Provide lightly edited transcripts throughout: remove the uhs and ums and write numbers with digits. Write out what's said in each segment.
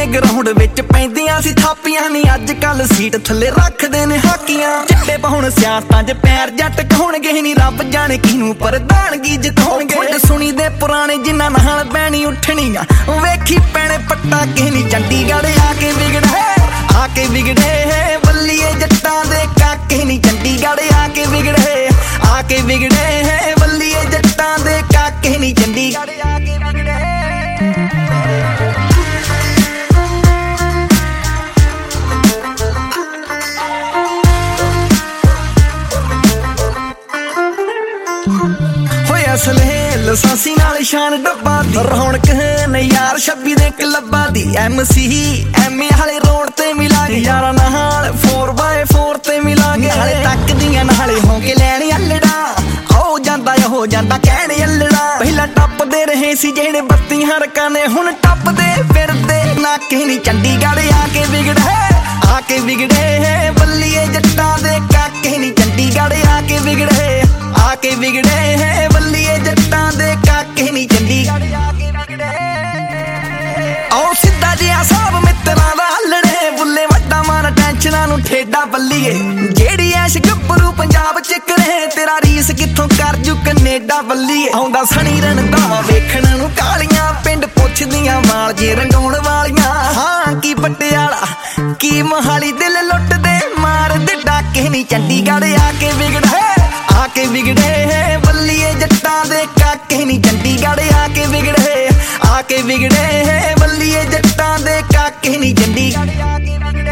ground ਵਿੱਚ ਪੈਂਦੀਆਂ ਸੀ ਥਾਪੀਆਂ ਨੀ ਅੱਜ ਕੱਲ ਸੀਟ ਥੱਲੇ ਰੱਖਦੇ ਨੇ ਹਾਕੀਆਂ ਚਿੱਟੇ ਪਾਉਣ ਸਿਆਸਤਾਂ 'ਚ ਪੈਰ ਜੱਟ ਕਹਾਉਣਗੇ ਨੀ ਰੱਬ ਜਾਣੇ ਕਿਹਨੂੰ ਪ੍ਰਧਾਨਗੀ ਜਿਤਾਉਣਗੇ ਸੁਣੀ ਦੇ ਪੁਰਾਣੇ ਜਿਨ੍ਹਾਂ ਨਾਲ ਬਹਿਣੀ ਉੱਠਣੀਆਂ ਵੇਖੀ ਪੈਣੇ ਪੱਟਾ ਕਿਸੇ ਨੀ ਚੰਡੀਗੜ੍ਹ ਆ ਕੇ ਵਿਗੜੇ ਬੱਲੀਏ ਜੱਟਾਂ ਦੇ ਕਾਕੇ ਨੀ ਚੰਡੀਗੜ੍ਹ ਆ ਕੇ ਵਿਗੜੇ ਬੱਲੀਏ ਜੱਟਾਂ ਦੇ ਕਾਕੇ ਨੀ ਚੰਡੀਗੜ੍ਹ ਆ ਕੇ ਵਿਗੜੇ ਅਸਲੇ ਲਸਾਂਸੀ ਨਾਲ ਸ਼ਾਨ ਡੱਬਾ ਦੀ ਰੌਣਕ ਨੇ ਯਾਰ 26 ਦੇ ਕਲੱਬਾਂ ਦੀ MC MA ਵਾਲੇ ਰੋਡ ਤੇ ਮਿਲਾਂਗੇ ਯਾਰਾਂ ਨਾਲ 4x4 ਤੇ ਮਿਲਾਂਗੇ ਨਾਲੇ ਤੱਕਦੀਆਂ ਨਾਲੇ ਹੋ ਕੇ ਲੈਣ ਅੱਲੜਾ ਹੋ ਜਾਂਦਾ ਕਹਿਣ ਅੱਲੜਾ ਪਹਿਲਾਂ ਟੱਪਦੇ ਰਹੇ ਸੀ ਜਿਹੜੇ ਬੱਤੀਆਂ ਰਕਾਨੇ ਹੁਣ ਟੱਪਦੇ ਫਿਰਦੇ ਨਾਕੇ ਨੀ ਚੰਡੀਗੜ੍ਹ ਆ ਕੇ ਵਿਗੜੇ ਬੱਲੀਏ ਜੱਟਾਂ ਦੇ ਕਾਕੇ ਨੀ ਚੰਡੀਗੜ੍ਹ ਆ ਕੇ ਵਿਗੜੇ ਬੱਲੀਏ ਜੱਟਾਂ ਦੇ ਕਾਕੇ ਨੀ ਚੰਡੀਗੜ੍ਹ ਆ ਕੇ ਵਿਗੜੇ ਆਓ ਸਿੱਧਾ ਜਿਹਾ ਸਾਬ ਮਿੱਤਰਾਂ ਦਾ ਹੱਲੜੇ ਬੁੱਲੇ ਵੱਡਾ ਮਾਰ ਟੈਨਸ਼ਨਾਂ ਨੂੰ ਠੇਡਾ ਬੱਲੀਏ ਜਿਹੜੀ ਐਸ਼ ਗੱਭਰੂ ਪੰਜਾਬ ਚ ਕਰੇ ਤੇਰਾ ਰੀਸ ਕਿੱਥੋਂ ਕਰ ਜੂ ਕਨੇਡਾ ਬੱਲੀਏ ਆਉਂਦਾ ਸਣੀ ਰਣਦਾਵਾ ਵੇਖਣ ਨੂੰ ਕਾਲੀਆਂ ਪਿੰਡ ਪੁੱਛਦੀਆਂ ਮਾਲ ਜੇ ਰੰਗਾਉਣ ਵਾਲੀਆਂ ਹਾਂ ਕੀ ਪਟਿਆਲਾ ਕੀ ਮੋਹਾਲੀ ਦਿਲ ਲੁੱਟਦੇ ਮਾਰਦੇ ਡਾਕੇ ਨੀ ਚੰਡੀਗੜ੍ਹ ਆ ਕੇ ਵਿਗੜੇ ਬੱਲੀਏ ਜੱਟਾਂ ਦੇ ਕਾਕੇ ਨੀ ਚੰਡੀਗੜ੍ਹ ਆ ਕੇ ਵਿਗੜੇ ਬੱਲੀਏ ਜੱਟਾਂ ਦੇ ਕਾਕੇ ਨੀ ਚੰਡੀਗੜ੍ਹ ਆ ਕੇ ਵਿਗੜੇ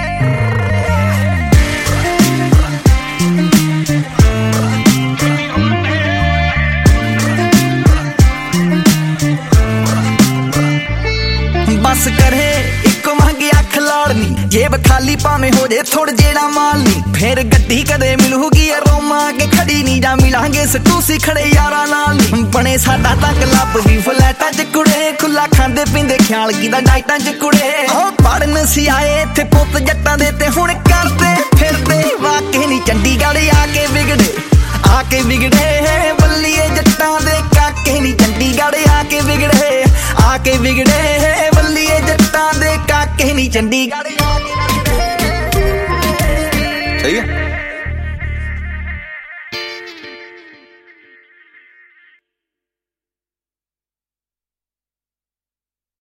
ਬਸ ਕਰੇ ਇੱਕੋ ਮੰਗੇ ਅੱਖ ਲਾੜਨੀ ਜੇਬ ਖਾਲੀ ਭਾਵੇਂ ਹੋ ਜੇ ਥੋੜ ਜਿਹੜਾ ਮਾਲ ਨੀ ਫੇਰ ਗੱਡੀ ਕਦੇ ਮਿਲੂਗੀ ਰੋਮਾ ਕੇ ਖੜੀ ਨੀ ਜਾਂ ਮਿਲਾਂਗੇ ਸਟੂਸੀ ਖੜੇ ਯਾਰਾਂ ਨਾਲ ਨੀ ਬਣੇ ਸਾਡਾ ਤਾਂ ਕਲੱਬ ਵੀ ਫਲੈਟਾਂ 'ਚ ਕੁੜੇ ਖੁੱਲਾ ਖਾਂਦੇ ਪੀਂਦੇ ਖਿਆਲ ਕੀਦਾ ਡਾਈਟਾਂ 'ਚ ਕੁੜੇ ਪੜਨ ਸੀ ਆਏ ਇੱਥੇ ਪੁੱਤ ਜੱਟਾਂ ਦੇ ਤੇ ਹੁਣ ਕਰਦੇ ਫਿਰਦੇ ਵਾਕੇ ਨੀ ਚੰਡੀਗੜ੍ਹ ਆ ਕੇ ਵਿਗੜੇ ਬੱਲੀਏ ਜੱਟਾਂ ਦੇ ਕਾਕੇ ਨੀ ਚੰਡੀਗੜ੍ਹ ਆ ਕੇ ਵਿਗੜੇ ਬੱਲੀਏ ਜੱਟਾਂ ਦੇ ਕਾਕੇ ਨੀ ਚੰਡੀਗੜ੍ਹ